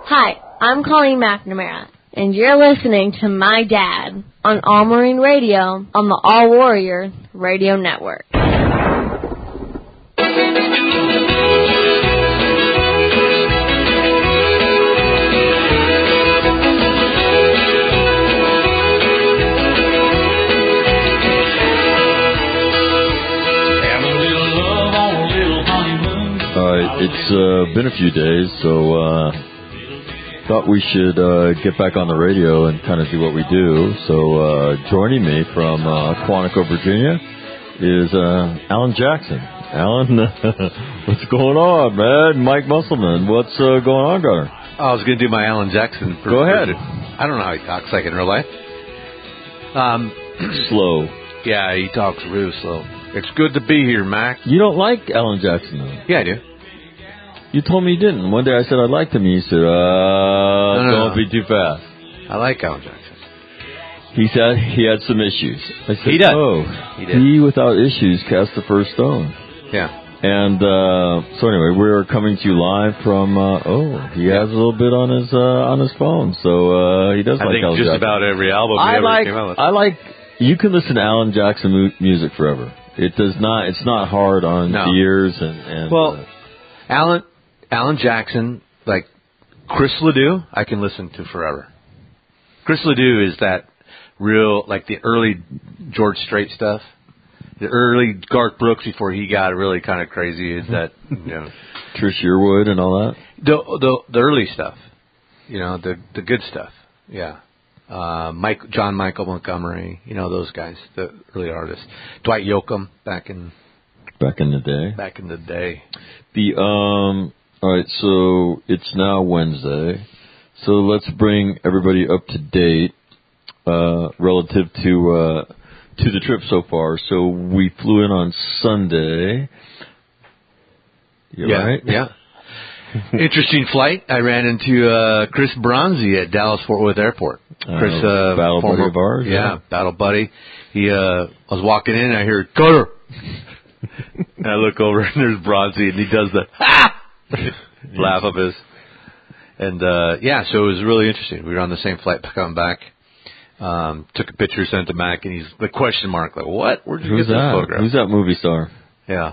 Hi, I'm Colleen McNamara, and you're listening to my dad on All Marine Radio on the All Warrior Radio Network. It's been a few days, so thought we should get back on the radio and kind of do what we do. So joining me from Quantico, Virginia, is Alan Jackson. Alan, what's going on, man? Mike Musselman, what's going on, Gunner? I was going to do my Alan Jackson. Go ahead. I don't know how he talks like in real life. Slow. Yeah, he talks real slow. It's good to be here, Mac. You don't like Alan Jackson, though? Yeah, I do. You told me you didn't. One day I said I liked him, and you said, don't be too fast. I like Alan Jackson. He said he had some issues. I said, he does. Oh, he without issues cast the first stone. Yeah. And so anyway, we're coming to you live from, he has a little bit on his phone, so he does like Alan Jackson. I think just about every album he ever came out with. You can listen to Alan Jackson music forever. It's not hard on the ears and well, Alan Jackson, like Chris Ledoux, I can listen to forever. Chris Ledoux is that real, like the early George Strait stuff. The early Garth Brooks before he got really kind of crazy is that, Trish Yearwood and all that. The early stuff, the good stuff. Yeah. John Michael Montgomery, those guys, the early artists. Dwight Yoakam back in the day. All right, so it's now Wednesday. So let's bring everybody up to date relative to the trip so far. So we flew in on Sunday. Right? Yeah. Interesting flight. I ran into Chris Bronzy at Dallas-Fort Worth Airport. Chris, battle buddy of ours. Yeah, battle buddy. He I was walking in and I hear, Cutter! And I look over and there's Bronzy and he does the laugh of his. And so it was really interesting. We were on the same flight coming back. Took a picture, sent it to Mac, and he's the question mark, like, what? Where'd you get this photograph? Who's that movie star? Yeah.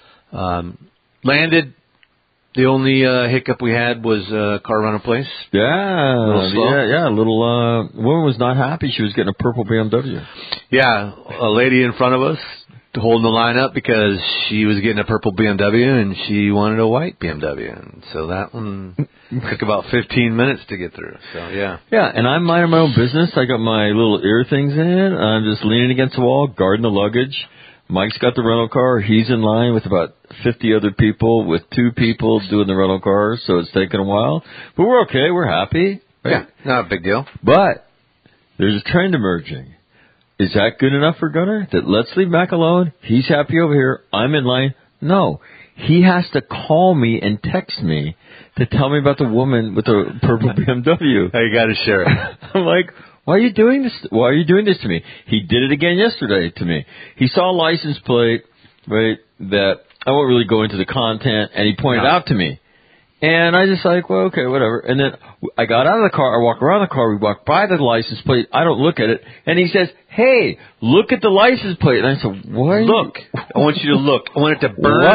Landed. The only hiccup we had was car rental place. Yeah, a little. Woman was not happy. She was getting a purple BMW. Yeah, a lady in front of us holding the line up because she was getting a purple BMW and she wanted a white BMW, and so that one took about 15 minutes to get through. So yeah, and I'm minding my own business. I got my little ear things in. I'm just leaning against the wall, guarding the luggage. Mike's got the rental car. He's in line with about 50 other people, with 2 people doing the rental car, so it's taken a while. But we're okay. We're happy. Right? Yeah, not a big deal. But there's a trend emerging. Is that good enough for Gunner? That let's leave Mac alone. He's happy over here. I'm in line. No. He has to call me and text me to tell me about the woman with the purple BMW. You got to share it. I'm like, why are you doing this? Why are you doing this to me? He did it again yesterday to me. He saw a license plate, right, that I won't really go into the content, and he pointed out to me. And I just like, well, okay, whatever. And then I got out of the car. I walk around the car. We walk by the license plate. I don't look at it. And he says, hey, look at the license plate. And I said, what? Look. I want you to look. I want it to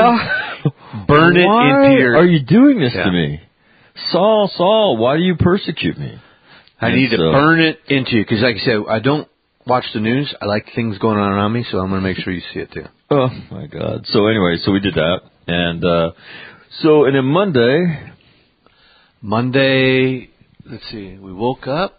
burn it into your... Why are you doing this to me? Saul, why do you persecute me? I need to burn it into you. Because like I said, I don't watch the news. I like things going on around me, so I'm going to make sure you see it too. Oh, my God. So anyway, we did that. And... and then Monday, let's see, we woke up.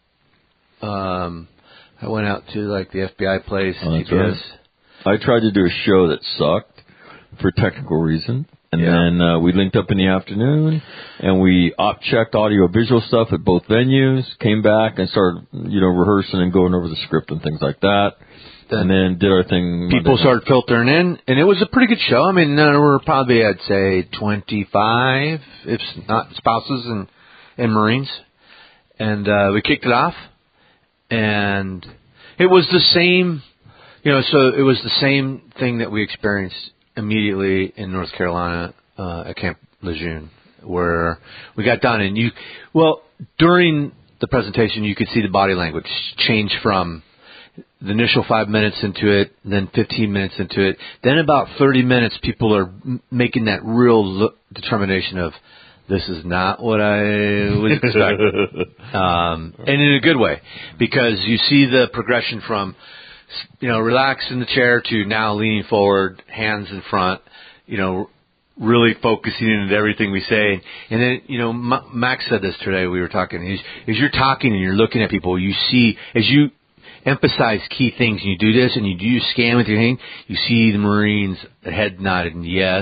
I went out to like the FBI place. That's right. I tried to do a show that sucked for technical reasons. And then we linked up in the afternoon, and we op-checked audio-visual stuff at both venues, came back and started, rehearsing and going over the script and things like that. And then did our thing. People started filtering in, and it was a pretty good show. I mean, there were probably, I'd say, 25, if not spouses and Marines. And we kicked it off, and it was the same, so it was the same thing that we experienced immediately in North Carolina at Camp Lejeune. where we got done, and during the presentation, you could see the body language change from the initial 5 minutes into it, then 15 minutes into it. Then about 30 minutes, people are making that real determination of, this is not what I would expect. And in a good way, because you see the progression from, relax in the chair to now leaning forward, hands in front, really focusing in everything we say. And then, Max said this today, we were talking, as you're talking and you're looking at people, you see, as you emphasize key things, and you do this, and you do scan with your thing, you see the Marines, head nodded, and yes,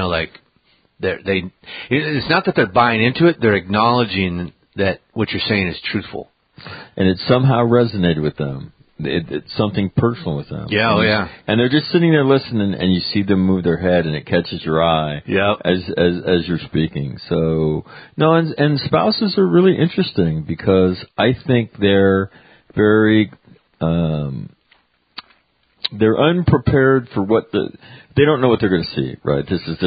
it's not that they're buying into it, they're acknowledging that what you're saying is truthful. And it somehow resonated with them. It's something personal with them. Yeah, yeah. And they're just sitting there listening, and you see them move their head, and it catches your eye. Yeah. As you're speaking. So no, and spouses are really interesting because I think they're very they're unprepared for they don't know what they're going to see, right?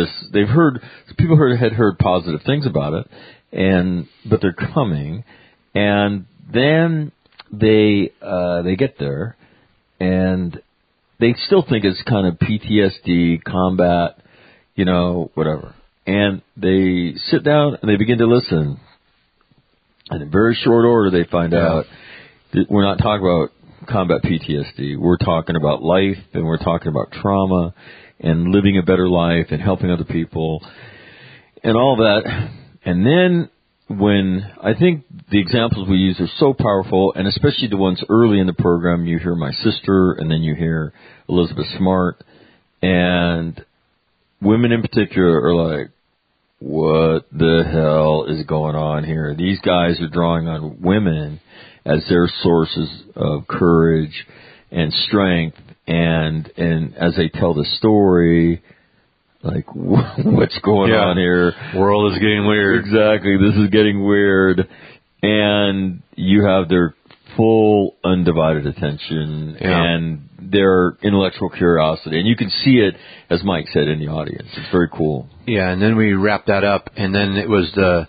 People had heard positive things about it, but they're coming, and then they get there, and they still think it's kind of PTSD, combat, whatever. And they sit down and they begin to listen. And in very short order, they find out that we're not talking about combat PTSD. We're talking about life, and we're talking about trauma and living a better life and helping other people and all that. And then when I think the examples we use are so powerful, and especially the ones early in the program, you hear my sister, and then you hear Elizabeth Smart, and women in particular are like, what the hell is going on here? These guys are drawing on women as their sources of courage and strength, and as they tell the story, like, what's going on here? World is getting weird. Exactly, this is getting weird, and you have their full undivided attention and their intellectual curiosity, and you can see it, as Mike said, in the audience. It's very cool. Yeah, and then we wrapped that up, and then it was the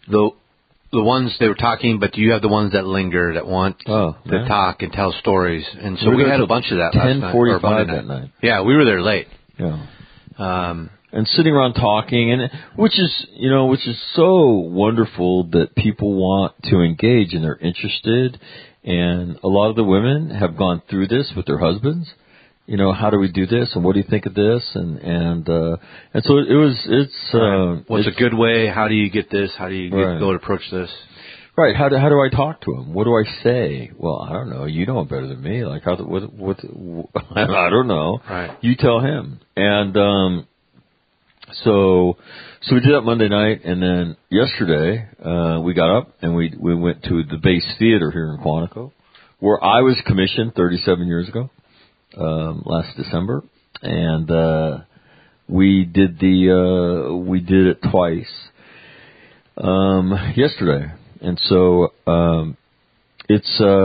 ones they were talking, but you have the ones that linger, that want to talk and tell stories. And so we had a bunch of that last night. 10:45 that night. Yeah, we were there late. Yeah. And sitting around talking, and which is so wonderful that people want to engage and they're interested. And a lot of the women have gone through this with their husbands. How do we do this, and what do you think of this? And so what's a good way? How do you get this? How do you go to approach this? Right. How do I talk to him? What do I say? Well, I don't know. You know it better than me. Like, I don't know. Right. You tell him. And so we did that Monday night, and then yesterday we got up and we went to the Base Theater here in Quantico, where I was commissioned 37 years ago. Last December, and we did it twice yesterday, and so it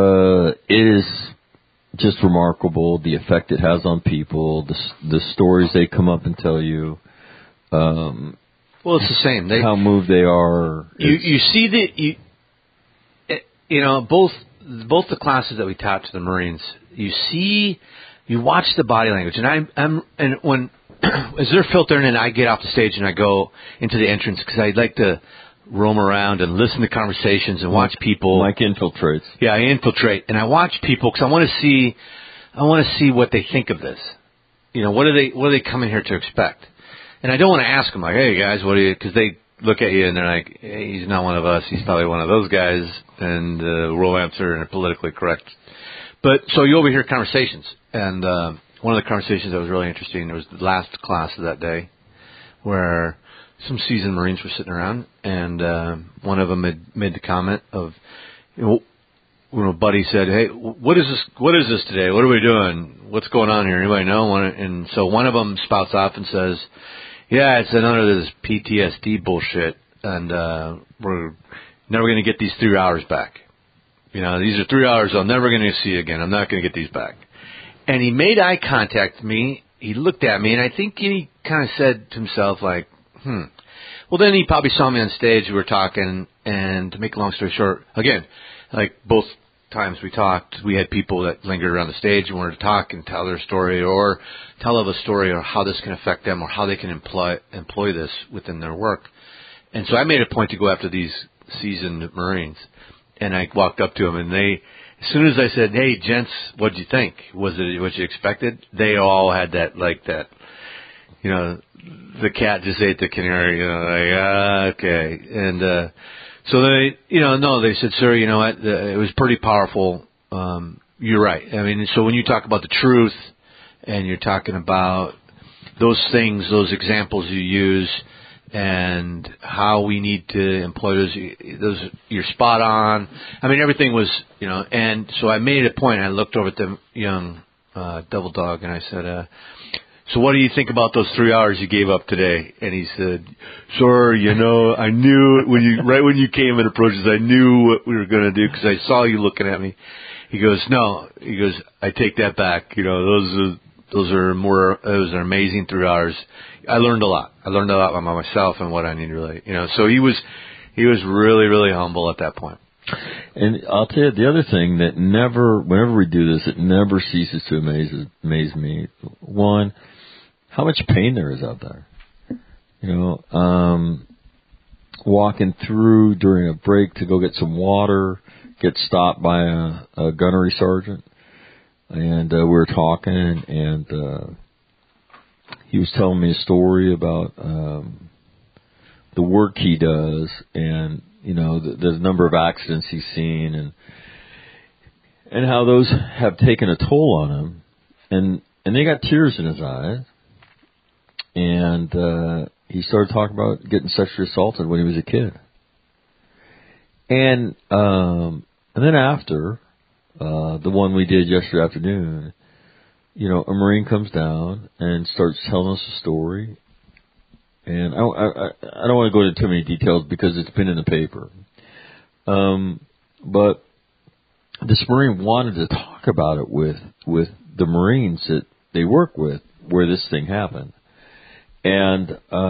is just remarkable the effect it has on people, the stories they come up and tell you. Well, it's the same. How moved they are. You see both the classes that we taught to the Marines. You watch the body language, and when as they're filtering in, I get off the stage and I go into the entrance because I like to roam around and listen to conversations and watch people. Mike infiltrates. Yeah, I infiltrate, and I watch people because I want to see what they think of this. What are they coming here to expect? And I don't want to ask them like, hey guys, what do you? Because they look at you and they're like, hey, he's not one of us. He's probably one of those guys, and we'll answer in a politically correct. But so you overhear conversations, and one of the conversations that was really interesting, it was the last class of that day, where some seasoned Marines were sitting around, and one of them had made the comment of, Buddy said, "Hey, what is this? What is this today? What are we doing? What's going on here? Anybody know?" And so one of them spouts off and says, "Yeah, it's none of this PTSD bullshit, and we're never going to get these 3 hours back. These are 3 hours I'm never going to see again. I'm not going to get these back." And he made eye contact with me. He looked at me, and I think he kind of said to himself, like, Well, then he probably saw me on stage. We were talking, and to make a long story short, again, like both times we talked, we had people that lingered around the stage and wanted to talk and tell their story or tell of a story or how this can affect them or how they can employ this within their work. And so I made a point to go after these seasoned Marines. And I walked up to them, and they, as soon as I said, "Hey, gents, what'd you think? Was it what you expected?" They all had that, like that, you know, the cat just ate the canary, you know, like, okay. And, so they, you know, no, they said, "Sir, you know what, it was pretty powerful. You're right." I mean, so when you talk about the truth and you're talking about those things, those examples you use, and how we need to employ those, you're spot on. I mean, everything was, you know, and so I made a point. I looked over at the young Devil Dog, and I said, "So what do you think about those 3 hours you gave up today?" And he said, "Sir, you know, I knew when you came and approached us, I knew what we were going to do because I saw you looking at me." He goes, "No," he goes, "I take that back. You know, those are amazing 3 hours. I learned a lot. I learned a lot about myself and what I need to really, you know." So he was really, really humble at that point. And I'll tell you the other thing that whenever we do this, it never ceases to amaze me. One, how much pain there is out there. You know, walking through during a break to go get some water, get stopped by a gunnery sergeant, and we were talking, and he was telling me a story about the work he does, and you know the number of accidents he's seen, and how those have taken a toll on him, and they got tears in his eyes. And he started talking about getting sexually assaulted when he was a kid. And then after the one we did yesterday afternoon, you know, a Marine comes down and starts telling us a story. And I don't want to go into too many details because it's been in the paper. But this Marine wanted to talk about it with the Marines that they work with where this thing happened. And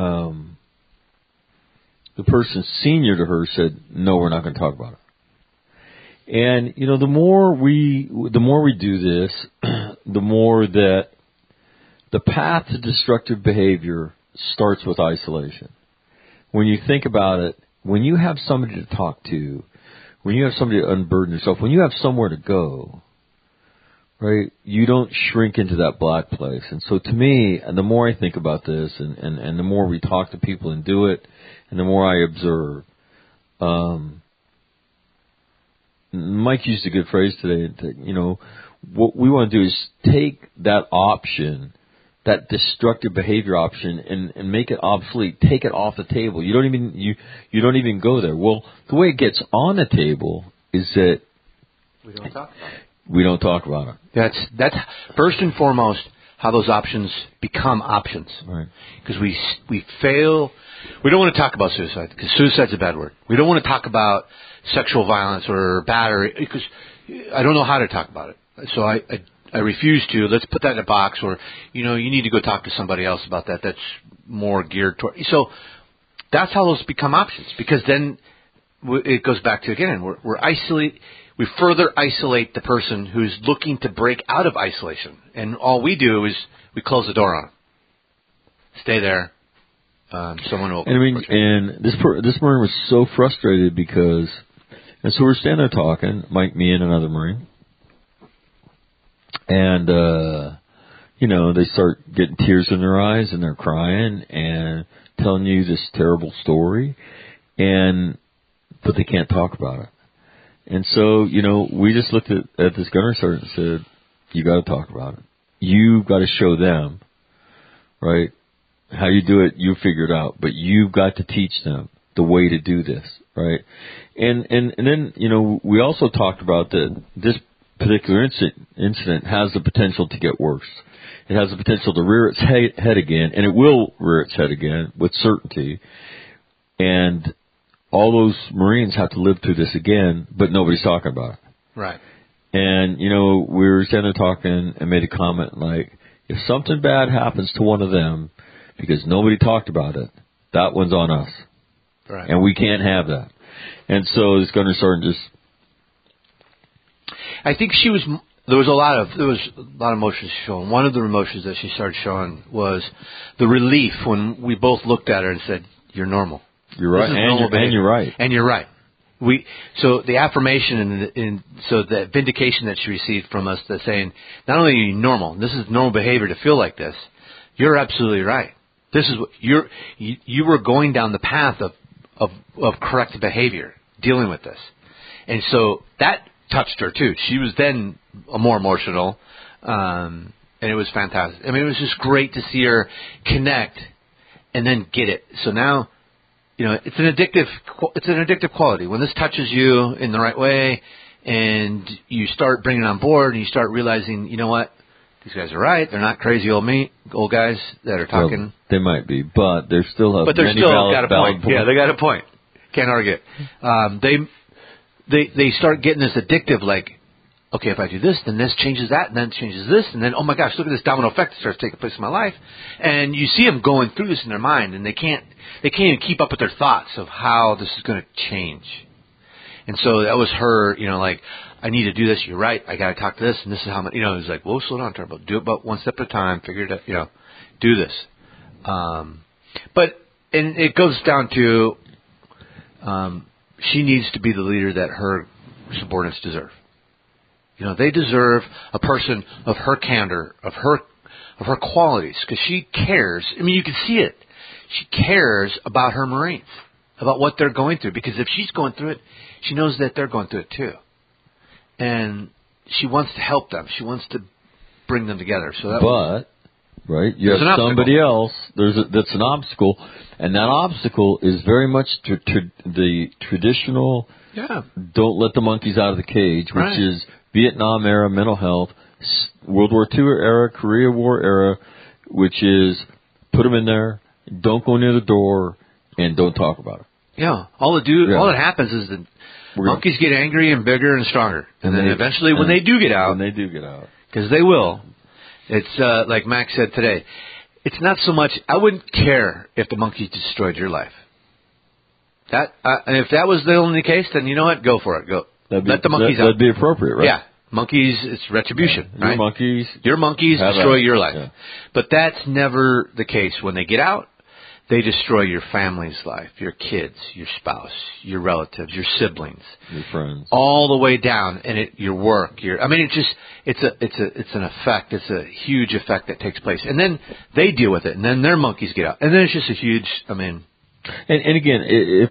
the person senior to her said, "No, we're not going to talk about it." And you know, the more we do this, the more that the path to destructive behavior starts with isolation. When you think about it, when you have somebody to talk to, when you have somebody to unburden yourself, when you have somewhere to go, right, you don't shrink into that black place. And so to me, and the more I think about this, and the more we talk to people and do it, and the more I observe, Mike used a good phrase today, you know, what we want to do is take that option, that destructive behavior option, and make it obsolete, take it off the table. You don't even go there. Well, the way it gets on the table is that we don't talk about it. We don't talk about it. That's first and foremost how those options become options. Right. Because we fail. We don't want to talk about suicide because suicide's a bad word. We don't want to talk about sexual violence or battery because I don't know how to talk about it. So I refuse to. Let's put that in a box, or you know, you need to go talk to somebody else about that. That's more geared toward. So that's how those become options. Because then it goes back to again, we're isolate. We further isolate the person who's looking to break out of isolation, and all we do is we close the door on them. Stay there. Someone will. And I mean, and this Marine was so frustrated because, and so we're standing there talking, Mike, me, and another Marine, and you know, they start getting tears in their eyes and they're crying and telling you this terrible story, but they can't talk about it. And so, you know, we just looked at this gunner sergeant and said, "You got to talk about it. You've got to show them, right? How you do it, you figure it out. But you've got to teach them the way to do this, right?" And then, you know, we also talked about that this particular incident has the potential to get worse. It has the potential to rear its head again, and it will rear its head again with certainty. And all those Marines have to live through this again, but nobody's talking about it. Right. And, you know, we were standing there talking and made a comment like, if something bad happens to one of them because nobody talked about it, that one's on us. Right. And we can't have that. And so it's going to start just. I think there was a lot of emotions shown. One of the emotions that she started showing was the relief when we both looked at her and said, "You're normal. You're right, and you're right. And you're right." So the affirmation and so the vindication that she received from us, that saying, not only are you normal, this is normal behavior to feel like this. You're absolutely right. This is what you were going down the path of correct behavior, dealing with this, and so that touched her too. She was then more emotional, and it was fantastic. I mean, it was just great to see her connect and then get it. So now. It's an addictive quality. When this touches you in the right way and you start bringing it on board and you start realizing, you know what, these guys are right. They're not crazy old guys that are talking. Well, they might be, but they're still got a point. Yeah, they got a point. Can't argue it. They start getting this addictive, like, okay, if I do this, then this changes that, and then it changes this, and then, oh my gosh, look at this domino effect that starts taking place in my life. And you see them going through this in their mind, and they can't even keep up with their thoughts of how this is going to change. And so that was her, like, I need to do this, you're right, I got to talk to this, and this is how much, it was like, whoa, slow down, Turbo, do it about one step at a time, figure it out, do this. And it goes down to, she needs to be the leader that her subordinates deserve. They deserve a person of her candor, of her qualities, because she cares. I mean, you can see it. She cares about her Marines, about what they're going through, because if she's going through it, she knows that they're going through it too. And she wants to help them. She wants to bring them together. Right, you have somebody else. That's an obstacle, and that obstacle is very much the traditional. Yeah. Don't let the monkeys out of the cage, which is Vietnam era mental health, World War II era, Korea War era, which is put them in there, don't go near the door, and don't talk about it. Yeah. All that happens is the monkeys get angry and bigger and stronger, and then eventually when they do get out, because they will. It's like Max said today. It's not so much. I wouldn't care if the monkeys destroyed your life. And if that was the only case, then you know what? Go for it. Go. Let the monkeys out. That'd be appropriate, right? Yeah. Monkeys, it's retribution, right? Your monkeys destroy your life. Yeah. But that's never the case. When they get out, they destroy your family's life, your kids, your spouse, your relatives, your siblings, your friends, all the way down, and your work. It's an effect. It's a huge effect that takes place, and then they deal with it, and then their monkeys get out, and then it's just a huge. And again,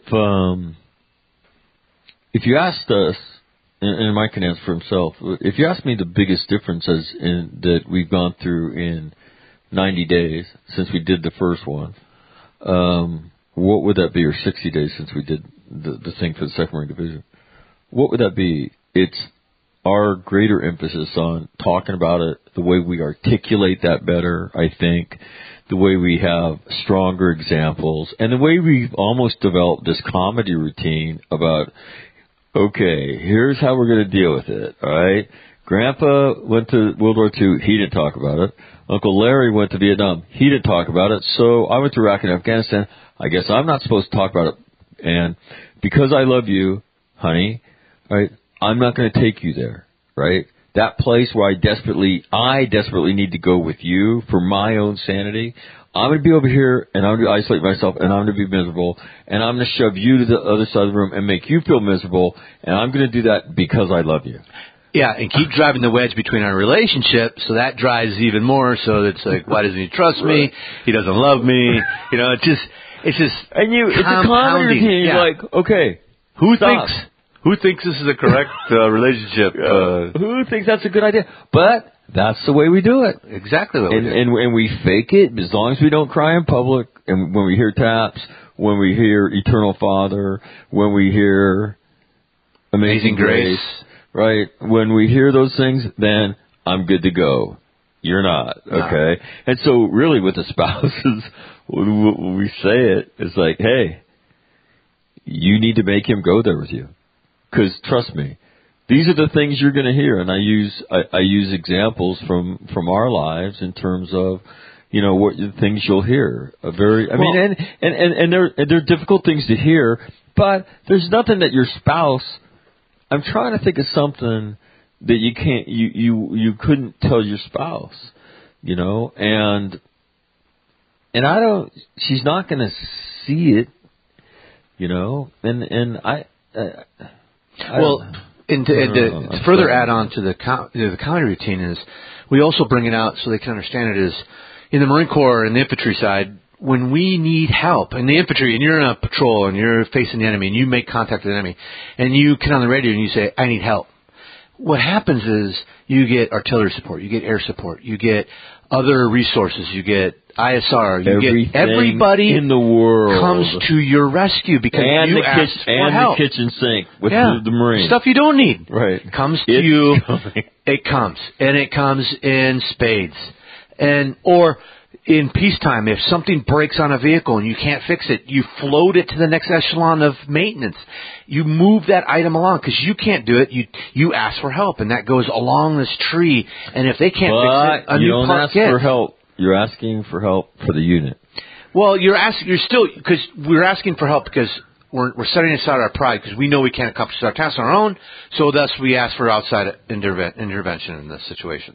if you asked us, and Mike can answer for himself, if you ask me the biggest differences that we've gone through in 90 days since we did the first one, what would that be, or 60 days since we did the thing for the 2nd Marine Division? What would that be? It's our greater emphasis on talking about it, the way we articulate that better, I think, the way we have stronger examples, and the way we've almost developed this comedy routine about, okay, here's how we're going to deal with it, all right? Grandpa went to World War II. He didn't talk about it. Uncle Larry went to Vietnam. He didn't talk about it. So I went to Iraq and Afghanistan. I guess I'm not supposed to talk about it. And because I love you, honey, right, I'm not going to take you there, right? That place where I desperately need to go with you for my own sanity. I'm going to be over here, and I'm going to isolate myself, and I'm going to be miserable, and I'm going to shove you to the other side of the room and make you feel miserable, and I'm going to do that because I love you. Yeah, and keep driving the wedge between our relationship, so that drives even more. So it's like, why doesn't he trust me? He doesn't love me. It's just and it's a comedy routine. Yeah. Like, okay, who thinks this is a correct relationship? Who thinks that's a good idea? But that's the way we do it. Exactly what we do. And we fake it as long as we don't cry in public. And when we hear taps, when we hear Eternal Father, when we hear Amazing Grace. Right? When we hear those things, then I'm good to go. You're not, okay? No. And so really with the spouses, when we say it, it's like, hey, you need to make him go there with you. Because trust me, these are the things you're going to hear. And I use examples from our lives in terms of, what the things you'll hear. And they're difficult things to hear, but there's nothing that your spouse. I'm trying to think of something that you can't, you couldn't tell your spouse, and I don't. She's not going to see it, and I. And to further add on to the comedy routine is, we also bring it out so they can understand it is, in the Marine Corps and the infantry side, when we need help in the infantry and you're in a patrol and you're facing the enemy and you make contact with the enemy and you get on the radio and you say, I need help. What happens is you get artillery support, you get air support, you get other resources, you get ISR, get everybody in the world comes to your rescue because you asked for help. And the kitchen sink with the Marines. Stuff you don't need. Right. Comes to you. It comes. And it comes in spades. Or in peacetime, if something breaks on a vehicle and you can't fix it, you float it to the next echelon of maintenance. You move that item along because you can't do it. You ask for help, and that goes along this tree. And if they can't fix it, a new part gets. You don't ask for help. You're asking for help for the unit. Well, you're still, because we're asking for help because we're setting aside our pride because we know we can't accomplish our tasks on our own. So thus we ask for outside intervention in the situations.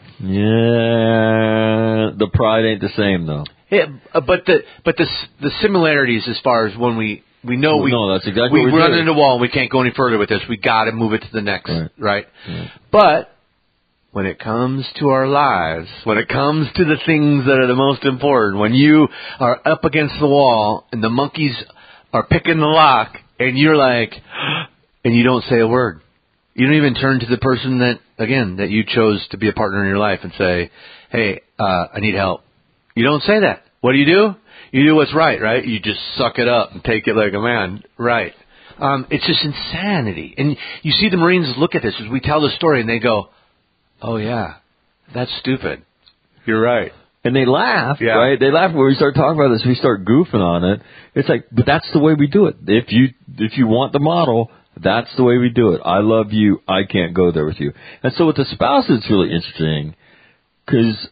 Yeah, the pride ain't the same though. Yeah, but the similarities as far as when we know that's exactly we run into a wall and we can't go any further with this. We got to move it to the next, right? But when it comes to our lives, when it comes to the things that are the most important, when you are up against the wall and the monkeys are picking the lock and you're like, and you don't say a word. You don't even turn to the person that you chose to be a partner in your life and say, hey, I need help. You don't say that. What do? You do what's right? You just suck it up and take it like a man, right? It's just insanity. And you see the Marines look at this as we tell the story and they go, oh, yeah, that's stupid. You're right. And they laugh, right? They laugh when we start talking about this. We start goofing on it. It's like, but that's the way we do it. If you want the model, that's the way we do it. I love you. I can't go there with you. And so with the spouse, it's really interesting because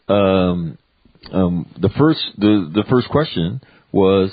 the first question was,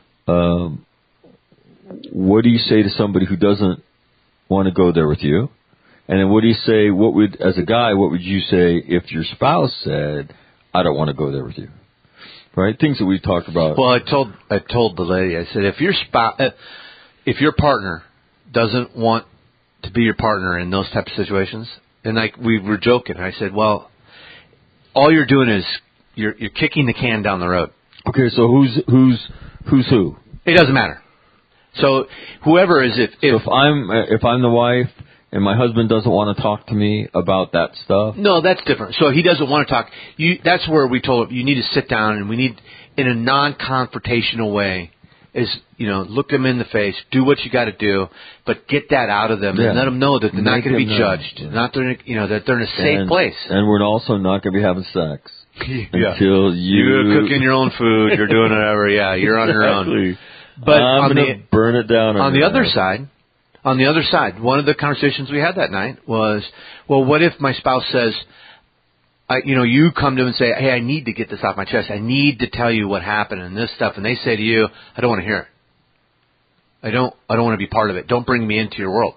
what do you say to somebody who doesn't want to go there with you? And then what do you say, as a guy, what would you say if your spouse said, I don't want to go there with you? Right? Things that we've talked about. Well, I told the lady, I said, if your partner doesn't want to be your partner in those types of situations, and like we were joking, I said, well, all you're doing is you're kicking the can down the road. Okay, so who's who? It doesn't matter. So whoever is if I'm the wife and my husband doesn't want to talk to me about that stuff. No, that's different. So he doesn't want to talk. That's where we told him you need to sit down and we need, in a non-confrontational way, look them in the face, do what you got to do, but get that out of them and let them know that they're not going to be judged, not that they're in a safe place. And we're also not going to be having sex until you're cooking your own food, you're doing whatever. Yeah, you're on your own. But I'm going to burn it down. On the other side, one of the conversations we had that night was, well, what if my spouse says, you come to them and say, hey, I need to get this off my chest. I need to tell you what happened and this stuff. And they say to you, I don't want to hear it. I don't want to be part of it. Don't bring me into your world.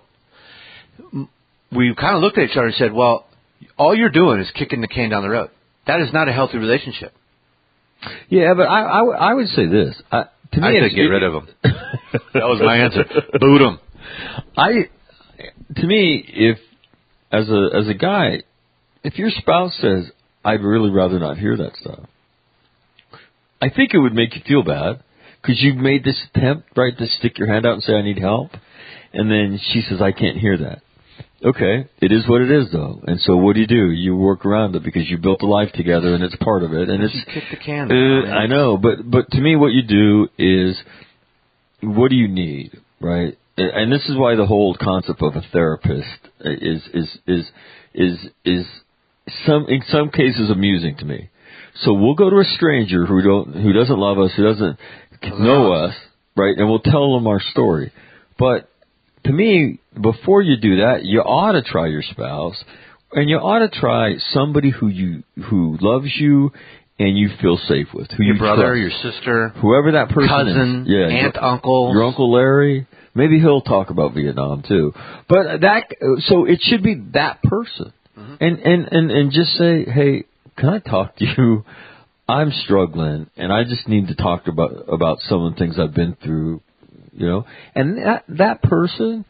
We kind of looked at each other and said, well, all you're doing is kicking the can down the road. That is not a healthy relationship. Yeah, but I would say this. To me, I said get rid of them. That was my answer. Boot them. To me, if as a guy, if your spouse says, I'd really rather not hear that stuff, I think it would make you feel bad because you've made this attempt, right, to stick your hand out and say, I need help. And then she says, I can't hear that. Okay, it is what it is, though. And so what do? You work around it because you built a life together and it's part of it. And it's you kick the can. I know, but to me, what you do is, what do you need, right? And this is why the whole concept of a therapist is in some cases amusing to me. So we'll go to a stranger who doesn't love us, who doesn't know us, right? And we'll tell them our story. But to me, before you do that, you ought to try your spouse, and you ought to try somebody who loves you and you feel safe with, who your you brother, trust. your sister, whoever that person cousin, is. Yeah, aunt, uncle, your Uncle Larry. Maybe he'll talk about Vietnam too. But so it should be that person. And just say, hey, can I talk to you? I'm struggling, and I just need to talk about some of the things I've been through, And that person,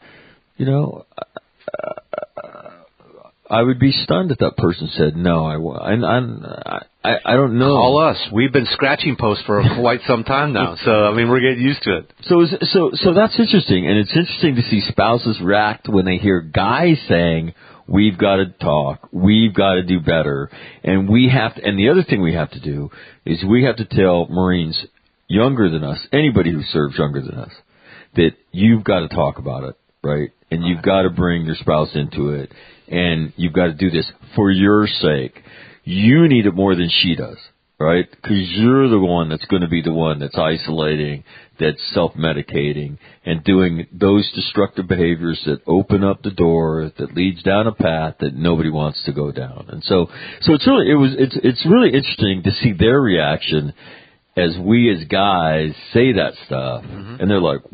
I would be stunned if that person said no. I don't know. Call us. We've been scratching posts for quite some time now, so we're getting used to it. So that's interesting, and it's interesting to see spouses react when they hear guys saying, we've got to talk. We've got to do better. And and the other thing we have to do is we have to tell Marines younger than us, anybody who serves younger than us, that you've got to talk about it, right? And you've got to bring your spouse into it. And you've got to do this for your sake. You need it more than she does, right? Because you're the one that's going to be the one that's isolating, that's self-medicating, and doing those destructive behaviors that open up the door, that leads down a path that nobody wants to go down. And so it's really interesting to see their reaction as we as guys say that stuff, and they're like,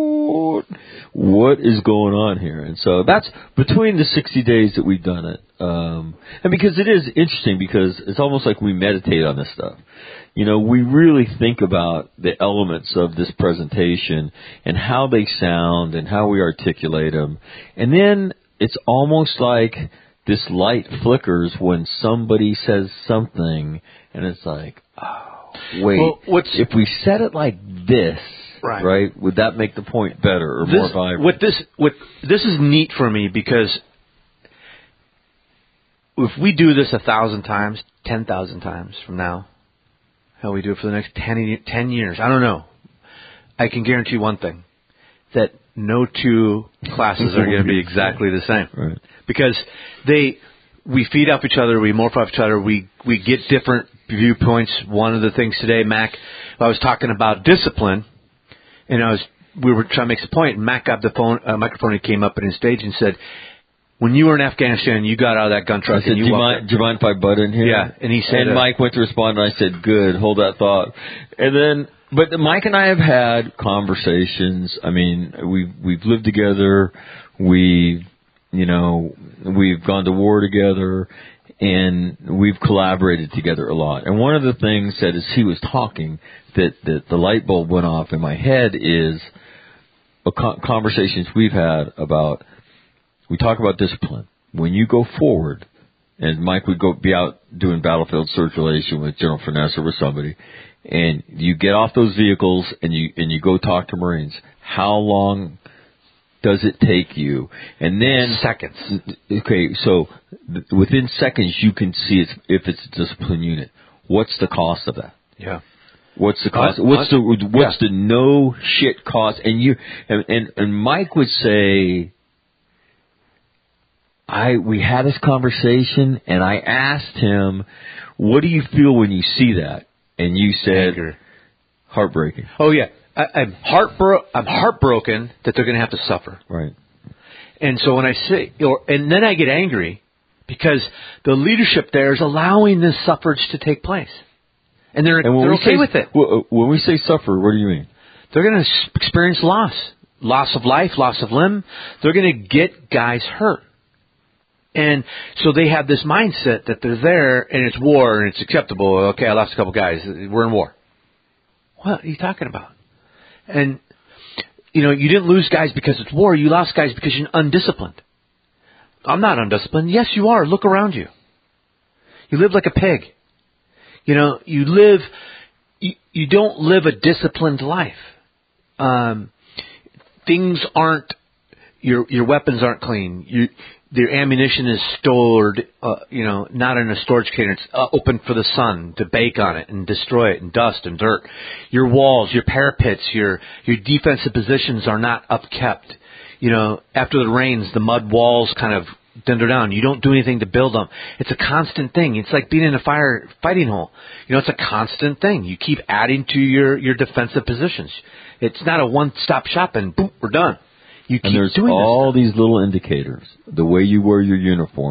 what is going on here? And so that's between the 60 days that we've done it. And because it is interesting, because it's almost like we meditate on this stuff. We really think about the elements of this presentation and how they sound and how we articulate them. And then it's almost like this light flickers when somebody says something, and it's like, wait, if we said it like this, right, would that make the point better or more vibrant? This is neat for me, because if we do this 1,000 times, 10,000 times from now, how we do it for the next 10 years, I don't know. I can guarantee one thing, that no two classes are going to be exactly the same. Right. Because we feed off each other, we morph off each other, we get different viewpoints. One of the things today, Mac, I was talking about discipline, and we were trying to make a point, and Mac got the microphone, and came up on his stage and said, when you were in Afghanistan, you got out of that gun truck. I said, and do you mind if I butt in here? Yeah, and he said, and Mike went to respond, and I said, good, hold that thought. And then, but Mike and I have had conversations. We've lived together. We've gone to war together, and we've collaborated together a lot. And one of the things that as he was talking, that the light bulb went off in my head is conversations we've had about. We talk about discipline. When you go forward, and Mike would be out doing battlefield circulation with General Finesse or with somebody, and you get off those vehicles and you go talk to Marines, how long does it take you? And then seconds. Okay, so within seconds you can see if it's a discipline unit. What's the cost of that? Yeah. What's the cost? What's the no shit cost? And Mike would say, we had this conversation, and I asked him, what do you feel when you see that? And you said, anger. Heartbreaking. Oh, yeah. I'm heartbroken that they're going to have to suffer. Right. And so when I say, and then I get angry because the leadership there is allowing this suffrage to take place. And they're okay with it. When we say suffer, what do you mean? They're going to experience loss of life, loss of limb. They're going to get guys hurt. And so they have this mindset that they're there and it's war and it's acceptable. Okay, I lost a couple guys. We're in war. What are you talking about? And, you didn't lose guys because it's war. You lost guys because you're undisciplined. I'm not undisciplined. Yes, you are. Look around you. You live like a pig. You don't live a disciplined life. Things aren't, your weapons aren't clean. Their ammunition is stored, not in a storage container. It's open for the sun to bake on it and destroy it, and dust and dirt. Your walls, your parapets, your defensive positions are not upkept. After the rains, the mud walls kind of dinder down. You don't do anything to build them. It's a constant thing. It's like being in a fighting hole. It's a constant thing. You keep adding to your defensive positions. It's not a one-stop shop and boom, we're done. You keep and there's doing all these little indicators. The way you wear your uniform,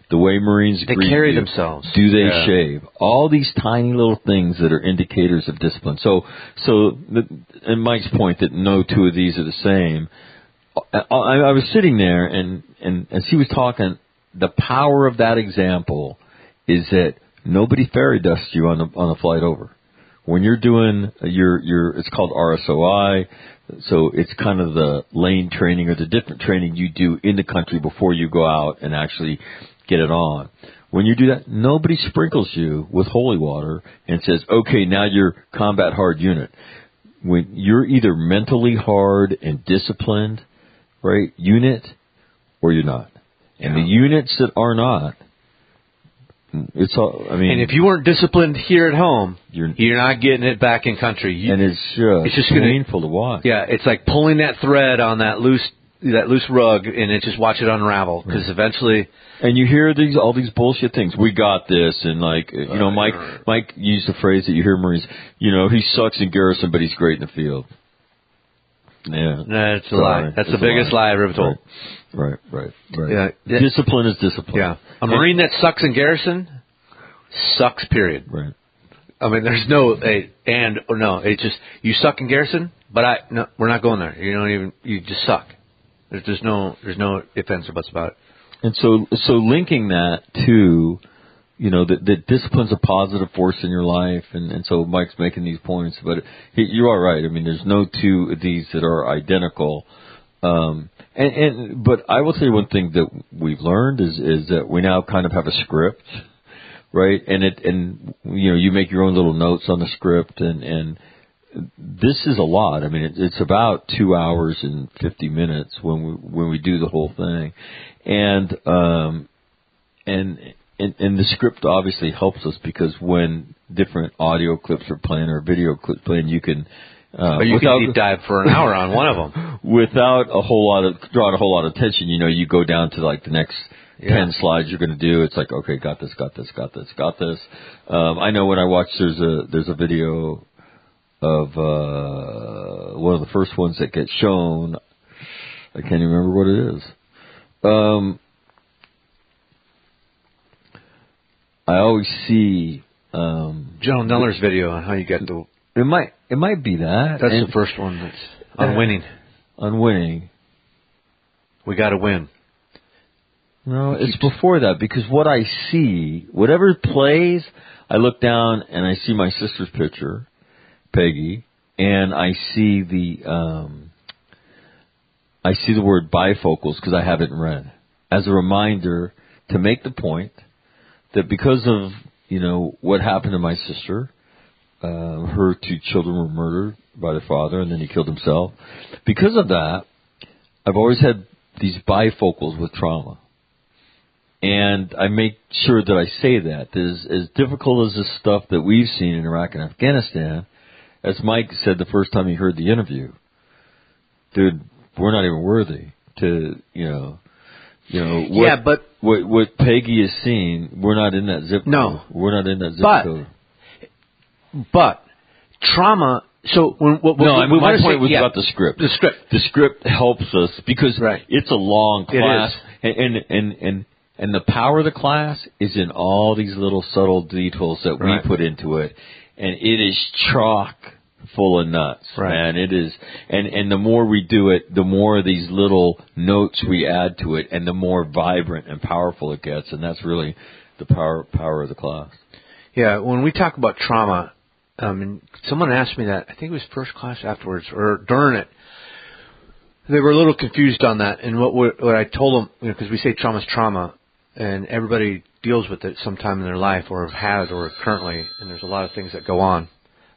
the way Marines They greet carry you, themselves. do they Yeah. shave? All these tiny little things that are indicators of discipline. And Mike's point that no two of these are the same. I was sitting there, and as he was talking, the power of that example is that nobody fairy dusts you on the flight over. When you're doing it's called RSOI, so it's kind of the lane training or the different training you do in the country before you go out and actually get it on. When you do that, nobody sprinkles you with holy water and says, okay, now you're combat hard unit. When you're either mentally hard and disciplined, right, unit, or you're not. And the units that are not, it's all, I mean. And if you weren't disciplined here at home, you're not getting it back in country. And it's just painful to watch. Yeah, it's like pulling that thread on that loose rug, and it just watch it unravel, because eventually. And you hear all these bullshit things. We got this, and Mike used the phrase that you hear Marines. He sucks in garrison, but he's great in the field. Yeah, that's a lie. That's the biggest lie I've ever told. Right. Yeah. Discipline is discipline. Yeah, a Marine that sucks in garrison sucks. Period. Right. I mean, there's no It's just you suck in garrison, but we're not going there. You just suck. There's no ifs, ands, or buts about it. And so linking that to, that discipline's a positive force in your life, and so Mike's making these points, but you are right. I mean, there's no two of these that are identical. But I will tell you one thing that we've learned is that we now kind of have a script, right? And you make your own little notes on the script, and this is a lot. I mean, it's about 2 hours and 50 minutes when we do the whole thing, and the script obviously helps us, because when different audio clips are playing or video clips playing, you can can deep dive for an hour on one of them without drawing a whole lot of attention. You go down to like the next 10 slides you're going to do. It's like, okay, got this. I know when I watch, there's a video of one of the first ones that gets shown. I can't even remember what it is. I always see General Neller's video on how you get the. It might be that. That's the first one. That's on winning. On winning. We got to win. No, it's before that, because what I see, whatever plays, I look down and I see my sister's picture, Peggy, and I see the word bifocals, because I have it in red, as a reminder to make the point that because of what happened to my sister, her 2 children were murdered by their father, and then he killed himself. Because of that, I've always had these bifocals with trauma. And I make sure that I say that. As difficult as the stuff that we've seen in Iraq and Afghanistan, as Mike said the first time he heard the interview, dude, we're not even worthy to, but what Peggy is seeing, we're not in that zip code. No. We're not in that zip code. But trauma. So my point was about the script. The script helps us because it's a long class, and the power of the class is in all these little subtle details that we put into it, and it is chock full of nuts, man. It is, and the more we do it, the more of these little notes we add to it, and the more vibrant and powerful it gets, and that's really the power of the class. Yeah, when we talk about trauma. Someone asked me that, I think it was first class afterwards or during it. They were a little confused on that, and what I told them, because we say trauma's trauma, and everybody deals with it sometime in their life, or has, or currently, and there's a lot of things that go on.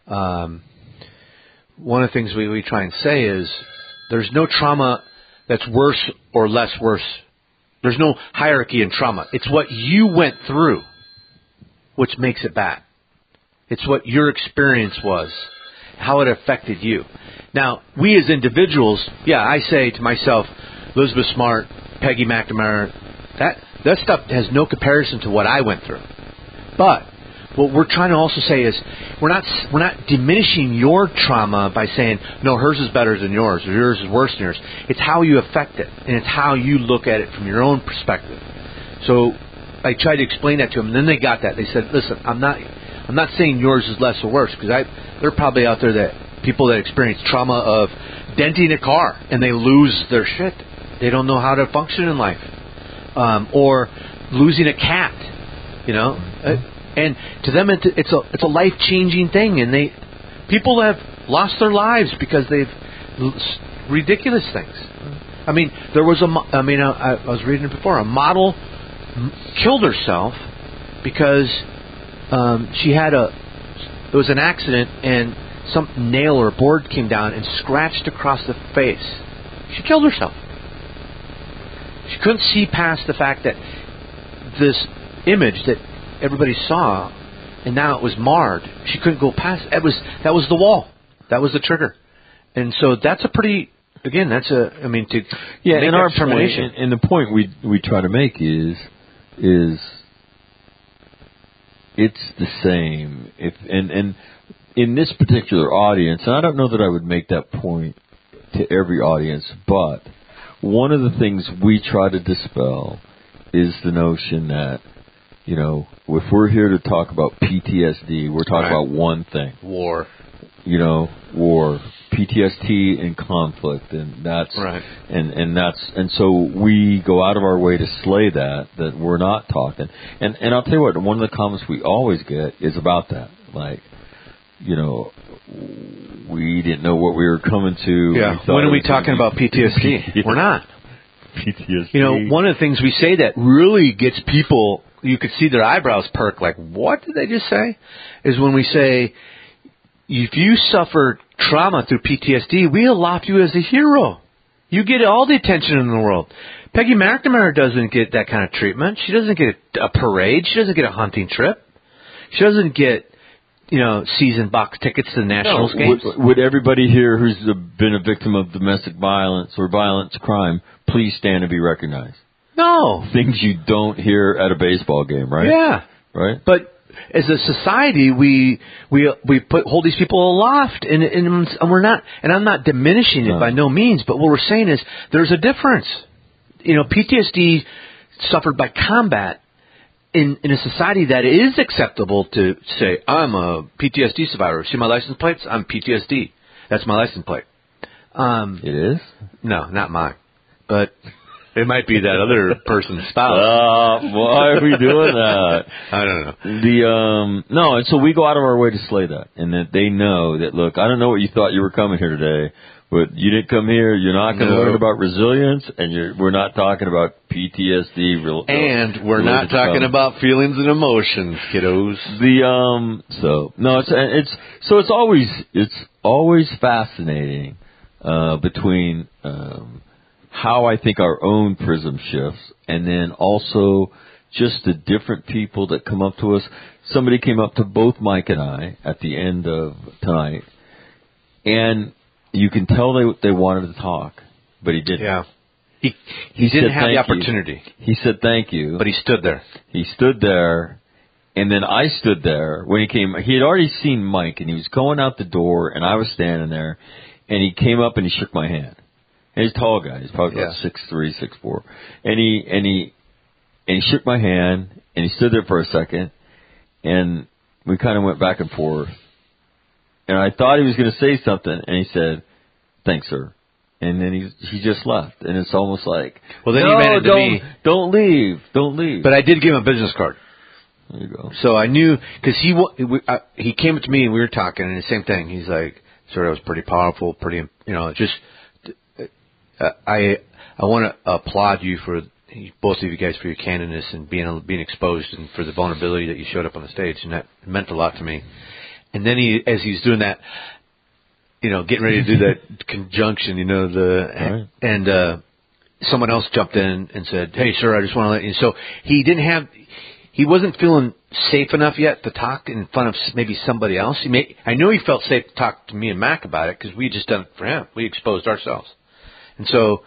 One of the things we try and say is there's no trauma that's worse or less worse. There's no hierarchy in trauma. It's what you went through which makes it bad. It's what your experience was, how it affected you. Now, we as individuals, I say to myself, Elizabeth Smart, Peggy McNamara, that stuff has no comparison to what I went through. But what we're trying to also say is we're not diminishing your trauma by saying, no, hers is better than yours, or yours is worse than yours. It's how you affect it, and it's how you look at it from your own perspective. So I tried to explain that to them, and then they got that. They said, "Listen, I'm not saying yours is less or worse, because there are probably out there that people that experience trauma of denting a car and they lose their shit. They don't know how to function in life, or losing a cat, you know." And to them, it's a life changing thing, and people have lost their lives because they've ridiculous things. I mean, there was I was reading it before. A model killed herself because it was an accident, and some nail or board came down and scratched across the face. She killed herself. She couldn't see past the fact that this image that everybody saw, and now it was marred. She couldn't go past. That was the wall. That was the trigger. And so that's a pretty. Again, that's to make and our determination. point, and the point we try to make is it's the same. And in this particular audience, and I don't know that I would make that point to every audience, but one of the things we try to dispel is the notion that, you know, if we're here to talk about PTSD, we're talking about one thing. War. You know, war, PTSD and conflict, and that's right. And so we go out of our way to slay that we're not talking. And I'll tell you what, one of the comments we always get is about that. Like, you know, we didn't know what we were coming to. Yeah. When are we talking about PTSD? We're not. PTSD. You know, one of the things we say that really gets people, you could see their eyebrows perk, like, what did they just say? Is when we say, if you suffer trauma through PTSD, we allot you as a hero. You get all the attention in the world. Peggy McNamara doesn't get that kind of treatment. She doesn't get a parade. She doesn't get a hunting trip. She doesn't get, you know, season box tickets to the Nationals games. Would everybody here who's been a victim of domestic violence or violent crime please stand and be recognized? No. Things you don't hear at a baseball game, right? Yeah. Right? But as a society, we hold these people aloft, and we're not. And I'm not diminishing it by no means. But what we're saying is there's a difference. You know, PTSD suffered by combat in a society that is acceptable to say, I'm a PTSD survivor. See my license plates? I'm PTSD. That's my license plate. It is? No, not mine. But it might be that other person's spouse. Why are we doing that? I don't know. No, and so we go out of our way to slay that, and that they know that, look, I don't know what you thought you were coming here today, but you didn't come here. You're not going to learn about resilience, and we're not talking about PTSD. And we're not talking about feelings and emotions, kiddos. It's always fascinating between how I think our own prism shifts, and then also just the different people that come up to us. Somebody came up to both Mike and I at the end of tonight, and you can tell they wanted to talk, but he didn't. Yeah. He didn't have the opportunity. He said thank you. But he stood there. He stood there, and then I stood there when he came. He had already seen Mike, and he was going out the door, and I was standing there, and he came up and he shook my hand. And he's a tall guy. He's probably about 6'3", 6'4". And he shook my hand, and he stood there for a second, and we kind of went back and forth. And I thought he was going to say something, and he said, "Thanks, sir." And then he just left. And it's almost like, well, then he ran into me. Don't leave. But I did give him a business card. There you go. So I knew, because he came up to me and we were talking, and the same thing. He's like, "Sir, that was pretty powerful, pretty, you know, just." I want to applaud you for both of you guys for your candidness and being exposed, and for the vulnerability that you showed up on the stage, and that meant a lot to me. And then as he's doing that, you know, getting ready to do that conjunction, you know, and someone else jumped in and said, "Hey, sir, I just want to let you." So he wasn't feeling safe enough yet to talk in front of maybe somebody else. I know he felt safe to talk to me and Mac about it, because we had just done it for him. We exposed ourselves. And so,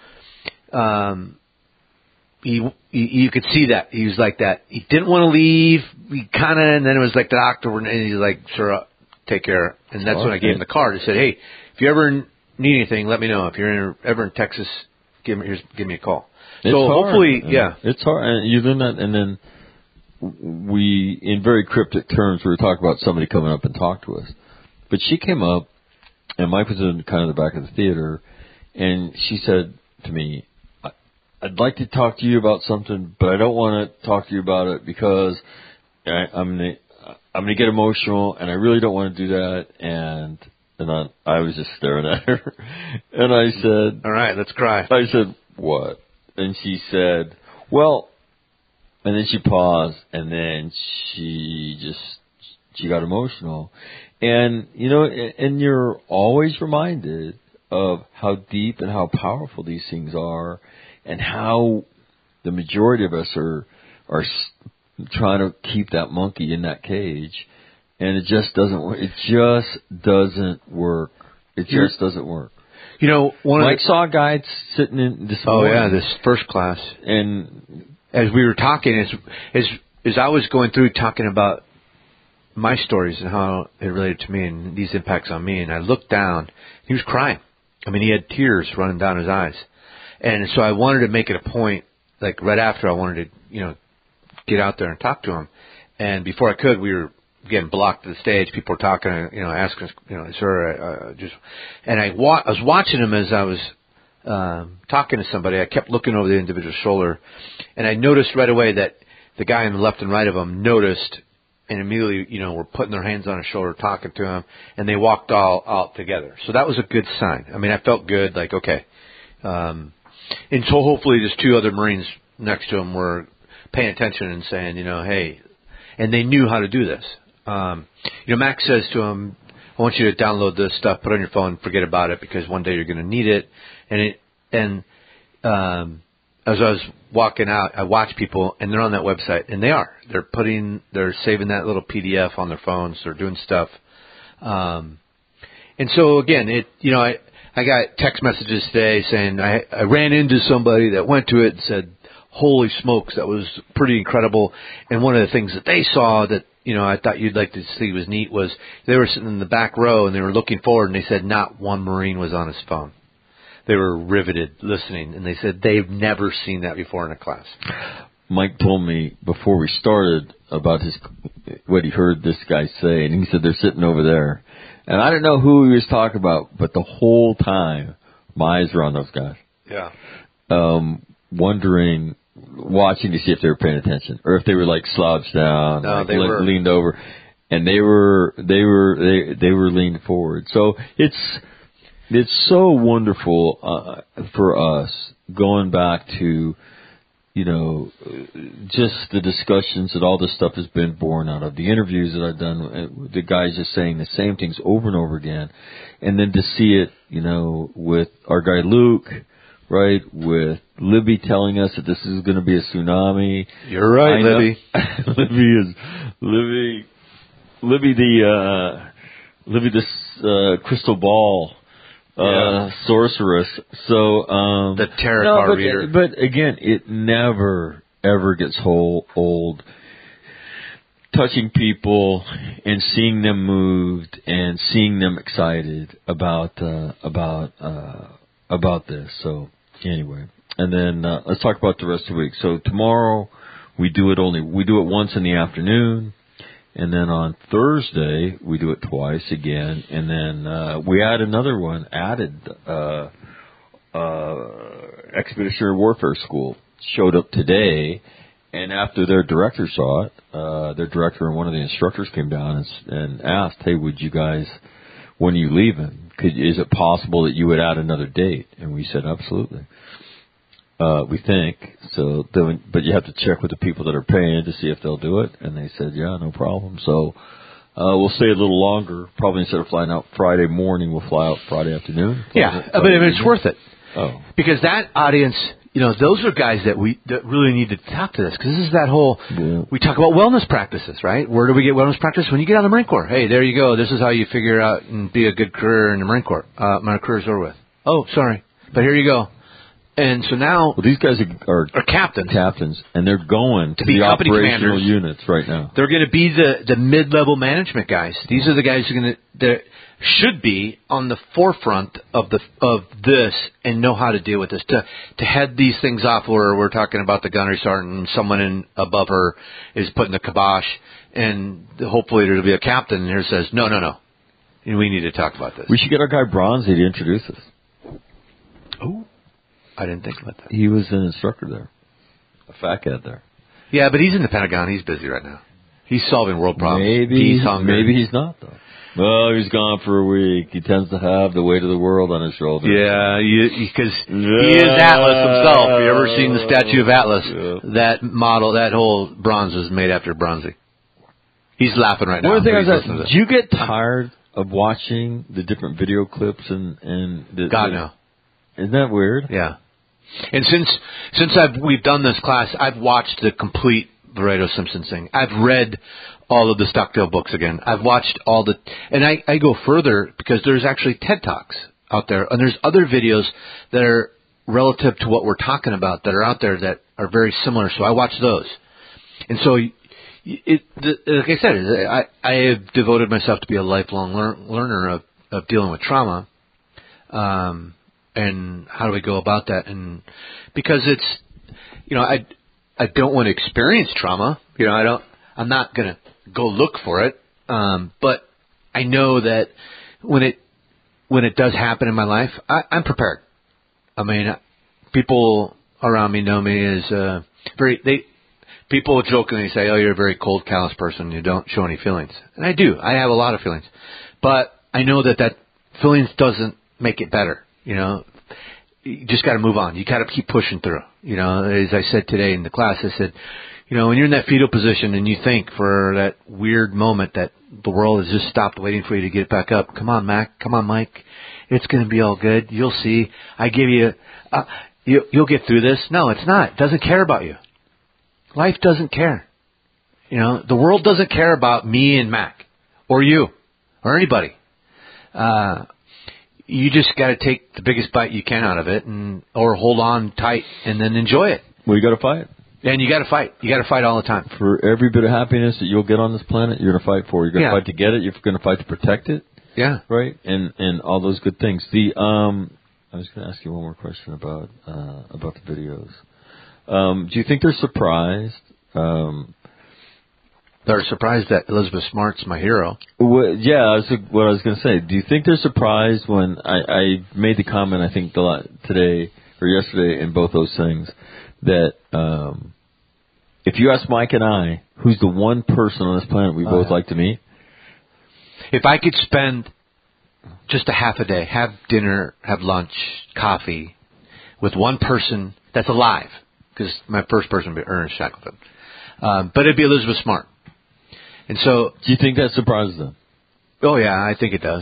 you could see that he was like that. He didn't want to leave. And then it was like the doctor, and he's like, "Sir, take care." And that's when I gave him the card. I said, "Hey, if you ever need anything, let me know. If you're ever in Texas, give me a call." It's so hard. Hopefully, it's hard. And you learn that, and then we, in very cryptic terms, we were talking about somebody coming up and talk to us. But she came up, and Mike was in kind of the back of the theater, and she said to me, I'd like to talk to you about something, but I don't want to talk to you about it because I'm gonna get emotional, and I really don't want to do that. And I was just staring at her, and I said, "All right, let's cry." I said, "What?" And she said, "Well," and then she paused, and then she got emotional, and and you're always reminded of how deep and how powerful these things are, and how the majority of us are trying to keep that monkey in that cage, and it just doesn't work. It just doesn't work. It just doesn't work. Mike saw a guy sitting in this morning. Oh yeah, this first class. And as we were talking, as I was going through talking about my stories and how it related to me and these impacts on me, and I looked down, he was crying. I mean, he had tears running down his eyes. And so I wanted to make it a point, like right after I wanted to, get out there and talk to him. And before I could, we were getting blocked to the stage. People were talking, asking us, sir, and I was watching him as I was talking to somebody. I kept looking over the individual's shoulder, and I noticed right away that the guy on the left and right of him noticed, and immediately, were putting their hands on his shoulder, talking to him, and they walked all out together. So that was a good sign. I mean, I felt good, like, okay. And so hopefully there's two other Marines next to him were paying attention and saying, hey, and they knew how to do this. Max says to him, I want you to download this stuff, put it on your phone, forget about it, because one day you're going to need it. And as I was walking out, I watch people, and they're on that website, and they're saving that little PDF on their phones, they're doing stuff. And so again, I got text messages today saying I ran into somebody that went to it and said, holy smokes, that was pretty incredible. And one of the things that they saw that, I thought you'd like to see was neat was they were sitting in the back row and they were looking forward, and they said not one Marine was on his phone. They were riveted listening, and they said they've never seen that before in a class. Mike told me before we started about what he heard this guy say, and he said they're sitting over there. And I didn't know who he was talking about, but the whole time my eyes were on those guys. Yeah. Watching to see if they were paying attention, or if they were like slouched down, no, they were leaned over, and they were leaned forward. So it's so wonderful for us going back to just the discussions that all this stuff has been born out of, the interviews that I've done, the guys just saying the same things over and over again, and then to see it with our guy Luke. Right, with Libby telling us that this is going to be a tsunami. You're right, Libby. Libby the crystal ball sorceress. So the tarot card reader. But again, it never ever gets old. Touching people and seeing them moved and seeing them excited about this. So anyway, and then let's talk about the rest of the week. So tomorrow we do it once in the afternoon, and then on Thursday we do it twice again, and then we add another one. Expeditionary Warfare School showed up today, and after their director saw it, their director and one of the instructors came down and asked, "Hey, would you guys, when are you leaving? Is it possible that you would add another date?" And we said, absolutely. We think so, but you have to check with the people that are paying to see if they'll do it. And they said, yeah, no problem. So we'll stay a little longer. Probably instead of flying out Friday morning, we'll fly out Friday afternoon. Yeah, but it's worth it. Oh, because that audience, those are guys that really need to talk to this, because this is that whole, we talk about wellness practices, right? Where do we get wellness practice? When you get out of the Marine Corps. Hey, there you go. This is how you figure out and be a good career in the Marine Corps. My career's over with. Oh, sorry. But here you go. And so now Well, these guys are captains, and they're going to be the company operational commanders. units right now. They're going to be the mid-level management guys. These are the guys that should be on the forefront of this and know how to deal with this. To head these things off, where we're talking about the gunnery sergeant and someone above her is putting the kibosh, and hopefully there'll be a captain here says, no, and we need to talk about this. We should get our guy Bronzy to introduce us. Oh, I didn't think about that. He was an instructor there, a fat cat there. Yeah, but he's in the Pentagon. He's busy right now. He's solving world problems. He's hungry. Maybe he's not, though. Well, he's gone for a week. He tends to have the weight of the world on his shoulders. Yeah, because he is Atlas himself. You ever seen the statue of Atlas? Yeah. That model, that whole bronze is made after Bronzy. He's laughing right now. One thing is that, do you get tired of watching the different video clips and God, no. Isn't that weird? Yeah. And since we've done this class, I've watched the complete Laredo Simpson thing. I've read all of the Stockdale books again. I've watched and I go further because there's actually TED Talks out there, and there's other videos that are relative to what we're talking about that are out there that are very similar. So I watch those. And so, like I said, I have devoted myself to be a lifelong learner of dealing with trauma. And how do we go about that? And because it's, I don't want to experience trauma. I'm not going to go look for it. But I know that when it does happen in my life, I'm prepared. I mean, people around me know me as people jokingly say, "Oh, you're a very cold, callous person. You don't show any feelings." And I do. I have a lot of feelings. But I know that feelings doesn't make it better. You just got to move on. You got to keep pushing through. As I said today in the class, I said, when you're in that fetal position and you think for that weird moment that the world has just stopped waiting for you to get back up. Come on, Mac. Come on, Mike. It's going to be all good. You'll see. I give you, you'll get through this. No, it's not. It doesn't care about you. Life doesn't care. The world doesn't care about me and Mac or you or anybody. You just got to take the biggest bite you can out of it, or hold on tight and then enjoy it. Well, you got to fight. And you got to fight. You got to fight all the time. For every bit of happiness that you'll get on this planet, you're going to fight for. You're going to fight to get it. You're going to fight to protect it. Yeah. Right. And all those good things. I was going to ask you one more question about the videos. Do you think they're surprised? They're surprised that Elizabeth Smart's my hero. What I was going to say. Do you think they're surprised when I made the comment, I think, today or yesterday in both those things, that if you ask Mike and I, who's the one person on this planet we both like to meet? If I could spend just a half a day, have dinner, have lunch, coffee, with one person that's alive, because my first person would be Ernest Shackleton, but it'd be Elizabeth Smart. And so, do you think that surprises them? Oh yeah, I think it does.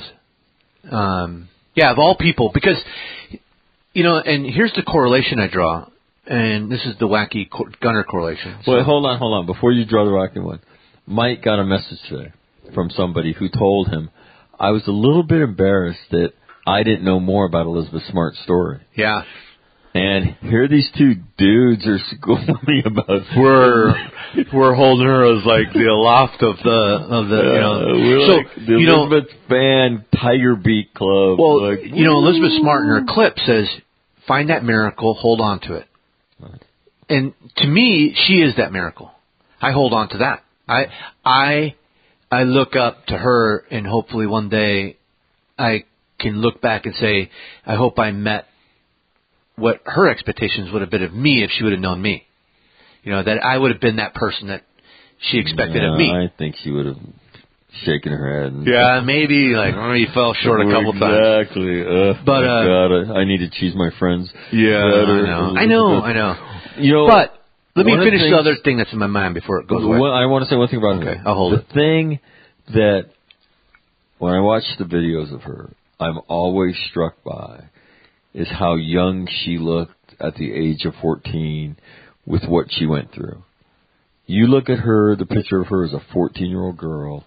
Of all people, because and here's the correlation I draw, and this is the wacky gunner correlation. So. Well, hold on. Before you draw the wacky one, Mike got a message today from somebody who told him I was a little bit embarrassed that I didn't know more about Elizabeth Smart's story. Yeah. And here these two dudes are schooling me about. We're holding her as like the aloft of the we're so like the Elizabeth Fan Tiger Beat Club. Well, Elizabeth Smart in her clip says, "Find that miracle, hold on to it." Right. And to me, she is that miracle. I hold on to that. I look up to her, and hopefully one day I can look back and say, I hope I met what her expectations would have been of me if she would have known me. That I would have been that person that she expected of me. I think she would have shaken her head. And maybe you fell short a couple times. Exactly. But God, I need to choose my friends. Yeah, I know. But let me finish the other thing that's in my mind before it goes away. I want to say one thing about her. Okay, I'll hold it. The thing that when I watch the videos of her, I'm always struck by is how young she looked at the age of 14 with what she went through. You look at her, the picture of her as a 14-year-old girl,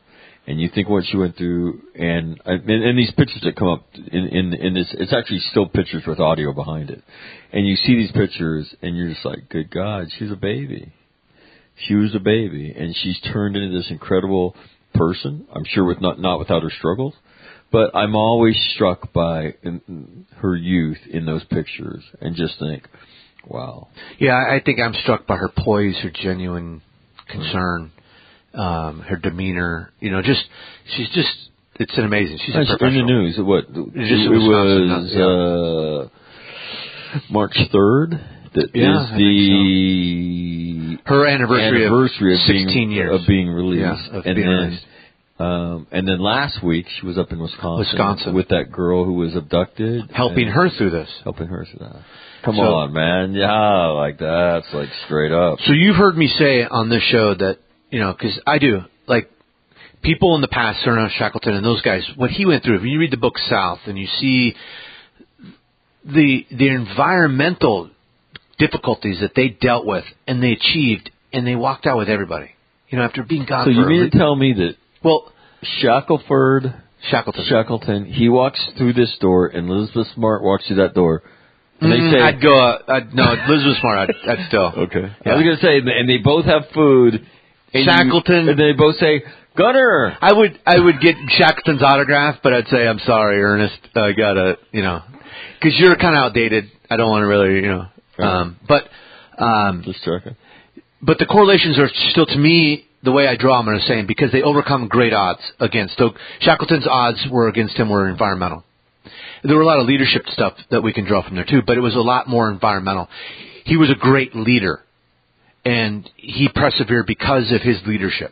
and you think what she went through, and these pictures that come up in this, it's actually still pictures with audio behind it, and you see these pictures, and you're just like, good God, she's a baby. She was a baby, and she's turned into this incredible person. I'm sure not without her struggles, but I'm always struck by her youth in those pictures, and just think, wow. Yeah, I think I'm struck by her poise, her genuine concern, her demeanor. You know, she's it's an amazing. She's a professional. In the news, it was March 3rd. That is her anniversary of 16 years of being released. Yeah, released. And then last week she was up in Wisconsin with that girl who was abducted, helping her through this. Helping her through that. Come on, man. Yeah, like that's like straight up. So you've heard me say on this show that, you know, because I do, like, people in the past, Serna Shackleton and those guys, what he went through, when you read the book South and you see the environmental difficulties that they dealt with and they achieved, and they walked out with everybody, you know, after being gone. So you mean to tell me that Shackleton, he walks through this door, and Elizabeth Smart walks through that door, and they say, no, Elizabeth Smart, I'd still. Okay. Yeah. I was going to say, and they both have food. Shackleton. And they both say, Gunner. I would get Shackleton's autograph, but I'd say, I'm sorry, Ernest, I gotta, you know, because you're kind of outdated. I don't want to really, you know. Just checking. But the correlations are still, to me, the way I draw them are the same, because they overcome great odds against. So Shackleton's odds were against him were environmental. There were a lot of leadership stuff that we can draw from there too, but it was a lot more environmental. He was a great leader, and he persevered because of his leadership.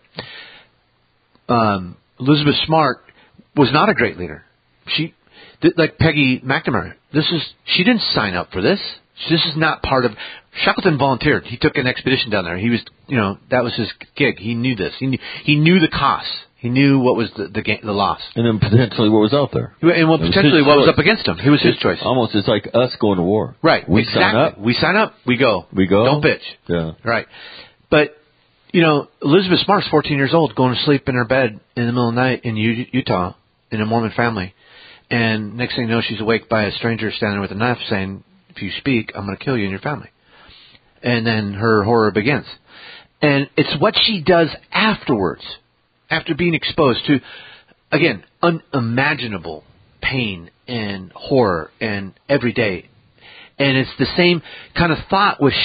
Elizabeth Smart was not a great leader. She, like Peggy McNamara, she didn't sign up for this. This is not part of. Shackleton volunteered. He took an expedition down there. He was, you know, that was his gig. He knew this. He knew the costs. He knew what was the loss. And then potentially what was out there. And what was up against him. It was his choice. Almost, it's like us going to war. Right. We exactly. sign up. We sign up. We go. Don't bitch. Yeah. Right. But, you know, Elizabeth Smart's 14 years old, going to sleep in her bed in the middle of the night in Utah in a Mormon family. And next thing you know, she's awake by a stranger standing with a knife saying, if you speak, I'm going to kill you and your family. And then her horror begins. And it's what she does afterwards, after being exposed to, again, unimaginable pain and horror and every day. And it's the same kind of thought with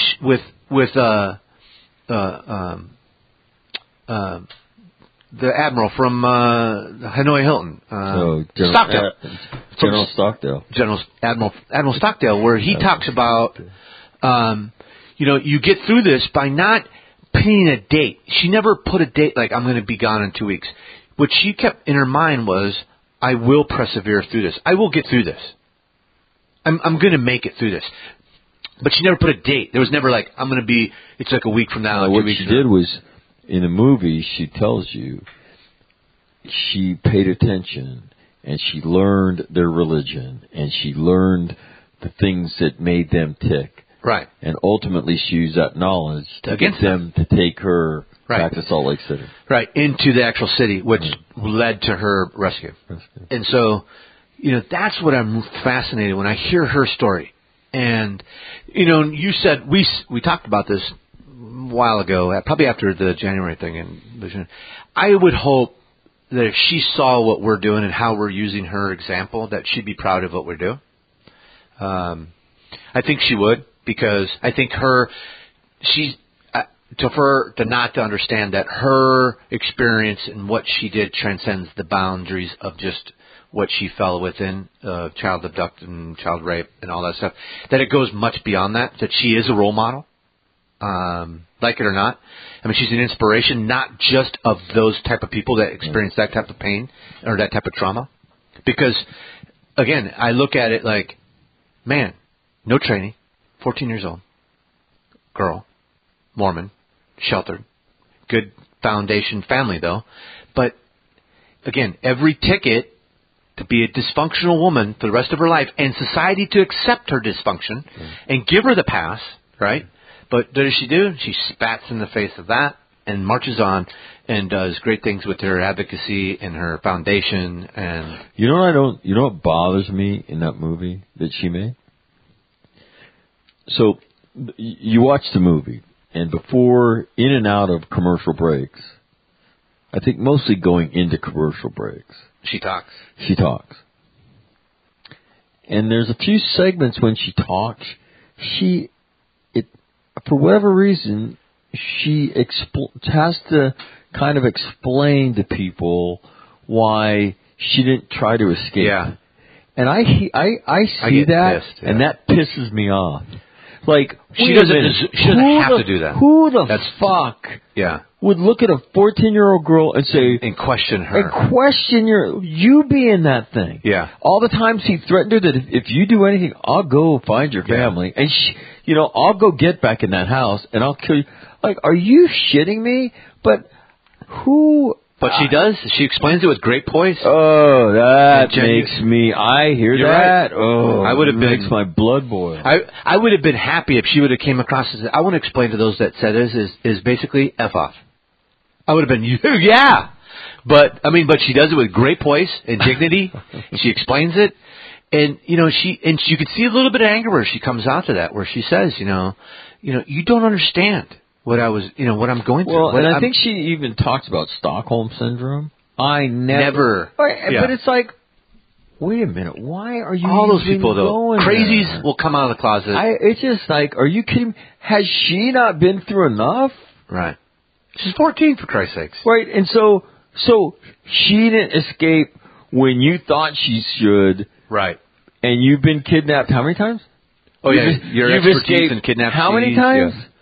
the admiral from Hanoi Hilton, Stockdale. General Stockdale. Admiral Stockdale, where he talks about, you know, you get through this by not pinning a date. She never put a date like, I'm going to be gone in 2 weeks. What she kept in her mind was, I will persevere through this. I will get through this. I'm going to make it through this. But she never put a date. There was never like, I'm going to be, it's like a week from now. What she did was, in the movie, she tells you she paid attention and she learned their religion and she learned the things that made them tick. Right. And ultimately she used that knowledge to get them to take her back to Salt Lake City. Right, into the actual city, which led to her rescue. And so, you know, that's what I'm fascinated when I hear her story. And, you know, you said, we talked about this a while ago, probably after the January thing. And I would hope that if she saw what we're doing and how we're using her example, that she'd be proud of what we're doing. I think she would, because I think to understand that her experience and what she did transcends the boundaries of just what she fell within, child abduction, child rape, and all that stuff. That it goes much beyond that. That she is a role model, like it or not. I mean, she's an inspiration, not just of those type of people that experience that type of pain or that type of trauma. Because, again, I look at it like, man, no training, 14 years old, girl, Mormon, sheltered, good foundation family though. But again, every ticket to be a dysfunctional woman for the rest of her life, and society to accept her dysfunction and give her the pass, right? But what does she do? She spats in the face of that and marches on and does great things with her advocacy and her foundation. And you know what bothers me in that movie that she made? So you watch the movie, and before, in and out of commercial breaks, I think mostly going into commercial breaks, she talks. And there's a few segments when she talks, for whatever reason, she has to kind of explain to people why she didn't try to escape. Yeah. And I see that, pissed, yeah. and that pisses me off. Like, she doesn't have to do that. Who the fuck would look at a 14-year-old girl and say... And question her. And question you being that thing. Yeah. All the times he threatened her that if you do anything, I'll go find your family. And, I'll go get back in that house, and I'll kill you. Like, are you shitting me? But who... But she does. She explains it with great poise. Oh, that makes me... I hear You're that. Right. Oh, I would have been... makes my blood boil. I would have been happy if she would have came across as... I want to explain to those that said is basically F off. I would have been, yeah. But she does it with great poise and dignity. She explains it. And, you could see a little bit of anger where she comes out to that, where she says, you don't understand what what I'm going through. Well, and I think she even talks about Stockholm Syndrome. I never. But it's like, wait a minute, why are you all those people though? Crazies there? will come out of the closet. It's just like, are you kidding? Has she not been through enough? Right. She's 14, for Christ's sakes. Right, and so she didn't escape when you thought she should. Right. And you've been kidnapped how many times? Oh, yeah, your expertise in kidnapping. How many times? Yeah.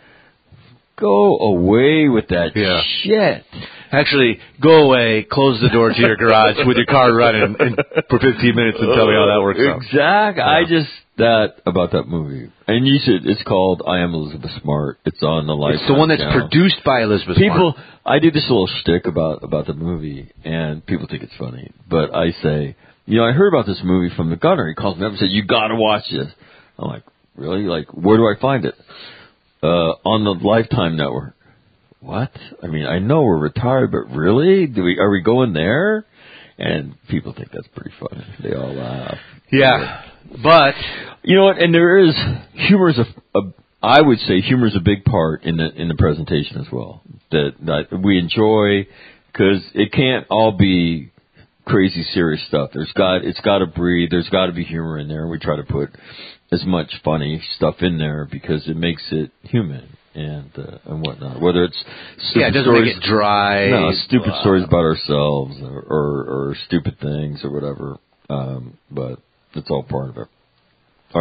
Go away with that shit. Actually, go away, close the door to your garage with your car running for 15 minutes and tell me how that works out. Exactly. Yeah. About that movie. And it's called I Am Elizabeth Smart. It's on the Lifetime. It's the one that's produced by Elizabeth Smart. I do this little shtick about the movie, and people think it's funny. But I say, I heard about this movie from the Gunner. He calls me up and said, you got to watch this. I'm like, really? Like, where do I find it? On the Lifetime Network. What? I mean, I know we're retired, but really? Are we going there? And people think that's pretty funny. They all laugh. Yeah. But you know what? And there is humor is I would say humor is a big part in the presentation as well. That we enjoy, because it can't all be crazy serious stuff. It's got to breathe. There's got to be humor in there. We try to put as much funny stuff in there because it makes it human and whatnot. Whether it's it doesn't make it dry. No, stupid stories about ourselves or stupid things or whatever. But it's all part of it. All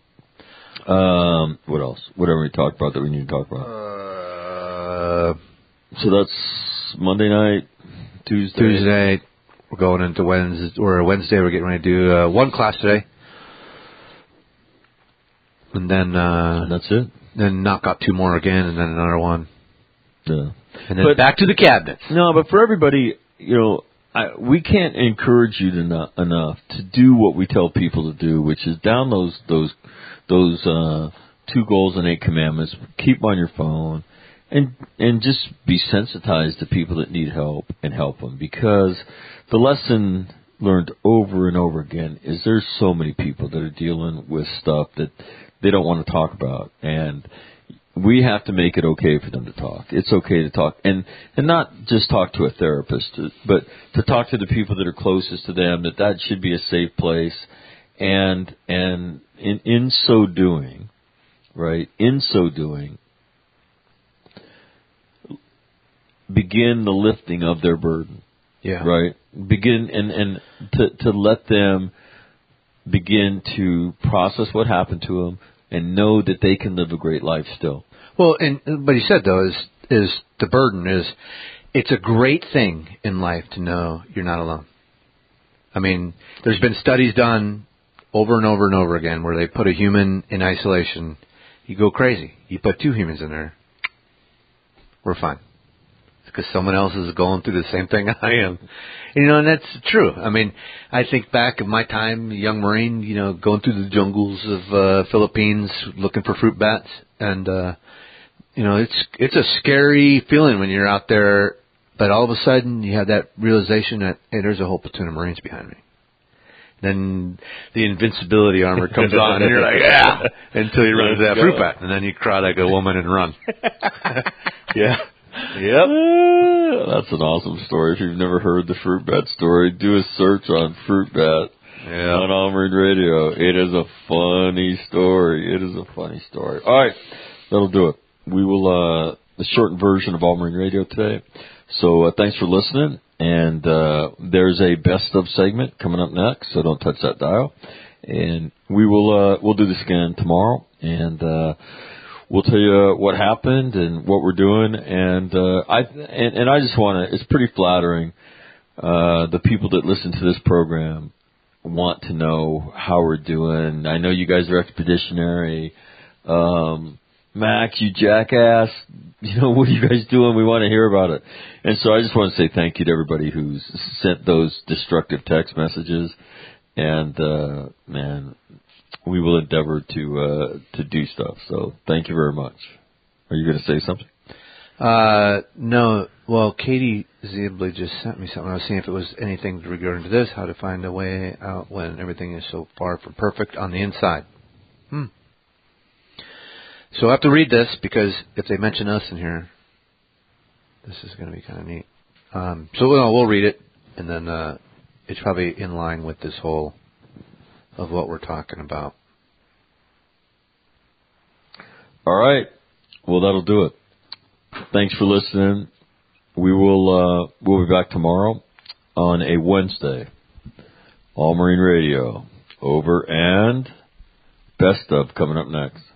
right. What else? Whatever we talked about that we need to talk about. So that's Monday night, Tuesday. We're going into Wednesday. We're getting ready to do one class today. And then that's it. Then knock out two more again, and then another one. Yeah. And then back to the cabinets. No, but for everybody, we can't encourage you enough to do what we tell people to do, which is download those 2 Goals and 8 Commandments. Keep on your phone, and just be sensitized to people that need help and help them, because the lesson learned over and over again is there's so many people that are dealing with stuff that they don't want to talk about, and we have to make it okay for them to talk. It's okay to talk, and not just talk to a therapist, but to talk to the people that are closest to them. That should be a safe place, and in so doing, right? In so doing, begin the lifting of their burden. Yeah. Right. Begin and to let them begin to process what happened to them and know that they can live a great life still. Well, but he said though is the burden is it's a great thing in life to know you're not alone. I mean, there's been studies done over and over and over again where they put a human in isolation. You go crazy. You put 2 humans in there, we're fine. Because someone else is going through the same thing I am. And that's true. I mean, I think back of my time, young Marine, going through the jungles of Philippines looking for fruit bats. And it's a scary feeling when you're out there, but all of a sudden you have that realization that, hey, there's a whole platoon of Marines behind me. Then the invincibility armor comes on, and you're like, yeah, until you run into that fruit bat, and then you cry like a woman and run. Yeah. Yep. That's an awesome story. If you've never heard the fruit bat story, do a search on fruit bat on All Marine Radio. It is a funny story. It is a funny story. All right, that'll do it. We will the shortened version of All Marine Radio today. So thanks for listening. And there's a best of segment coming up next, so don't touch that dial. And we'll do this again tomorrow, and we'll tell you what happened and what we're doing. And I just want to. It's pretty flattering. The people that listen to this program want to know how we're doing. I know you guys are expeditionary. Max, you jackass, what are you guys doing? We want to hear about it. And so I just want to say thank you to everybody who's sent those destructive text messages. And, man, we will endeavor to do stuff. So thank you very much. Are you going to say something? No. Well, Katie Zibley just sent me something. I was seeing if it was anything regarding to this, how to find a way out when everything is so far from perfect on the inside. So I have to read this because if they mention us in here, this is going to be kind of neat. So we'll read it, and then it's probably in line with this whole of what we're talking about. All right. Well, that'll do it. Thanks for listening. We'll be back tomorrow on a Wednesday. All Marine Radio. Over and best of coming up next.